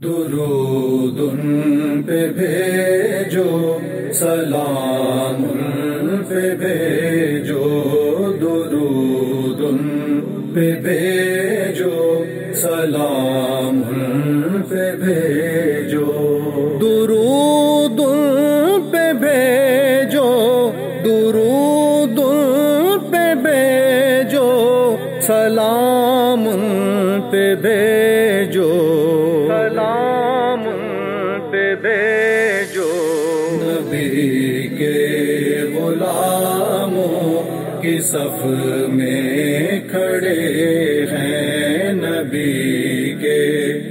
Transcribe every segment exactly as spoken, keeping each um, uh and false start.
درود ان پہ بھیجو، سلام ان پہ بھیجو، درود ان پہ بھیجو، سلام ان پہ بھیجو، درود ان پہ بھیجو، درود ان پہ بھیجو، سلام ان پہ بھیجو، سلام پہ بھیجو، نبی کے غلاموں کی صف میں کھڑے ہیں، نبی کے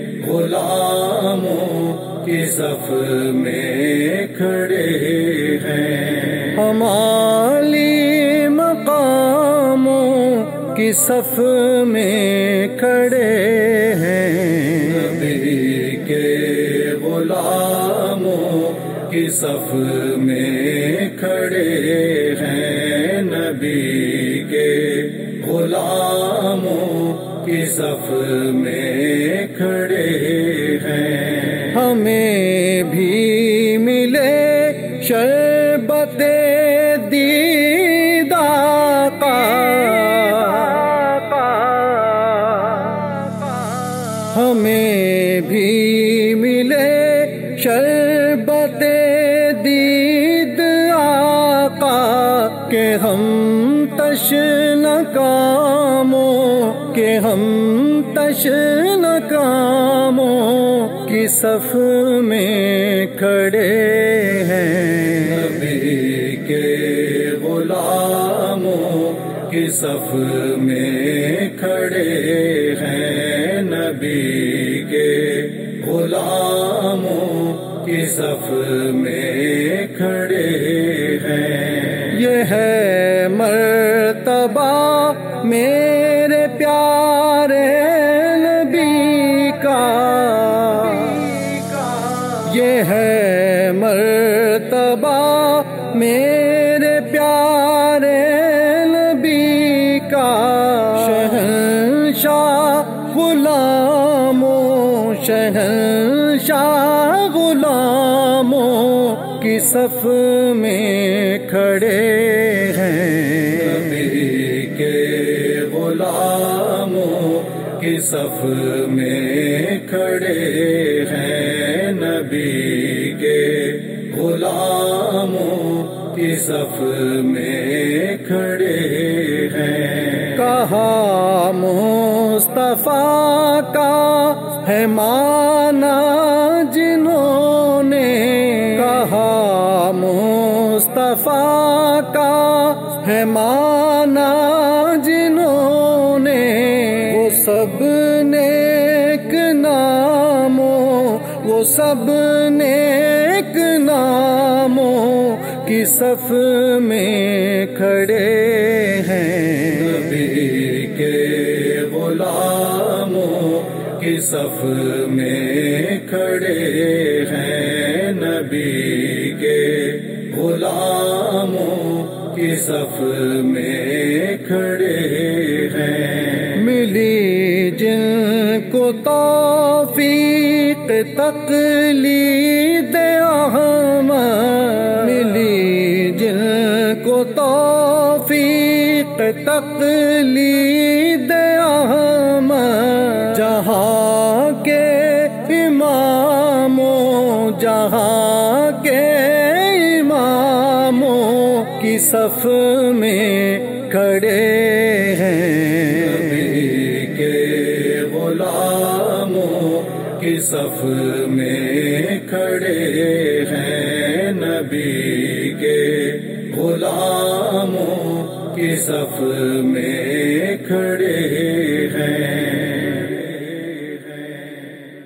غلاموں کی صف میں کھڑے ہیں، ہم عالی مقاموں کی صف میں کھڑے ہیں، غلاموں کی صف میں کھڑے ہیں، نبی کے غلاموں کی صف میں کھڑے ہیں، ہمیں بھی ملے شربت دید آقا، ہمیں بھی ملے شربت دید آقا، کہ ہم تشنہ کاموں، کہ ہم تشنہ کاموں کی صف میں کھڑے ہیں، نبی کے غلاموں کی صف میں کھڑے ہیں، نبی کے غلاموں کی صف میں کھڑے ہیں، یہ ہے مرتبہ میرے پیارے نبی کا، یہ ہے مرتبہ میرے پیارے نبی کا، شہنشاہ غلاموں، شہنشاہ غلاموں کی صف میں کھڑے ہیں، نبی کے غلاموں کی صف میں کھڑے ہیں، نبی کے غلاموں کی صف میں کھڑے ہیں، کہا مصطفیٰ کا ہے مانا جنہوں نے، کہا مصطفیٰ کا ہے مانا جنہوں نے، وہ سب نیک ناموں، وہ سب نیک ناموں کی صف میں کھڑے ہیں، نبی کے غلاموں کی صف میں کھڑے ہیں، نبی کے غلاموں کی صف میں کھڑے ہیں، ملی جن کو توفیق تقلید احمد، ملی جن کو توفیق تقلید احمد، جہاں کے اماموں، جہاں کے اماموں کی صف میں کھڑے ہیں، نبی کے غلاموں کی صف میں کھڑے ہیں، نبی کے غلاموں کی صف میں کھڑے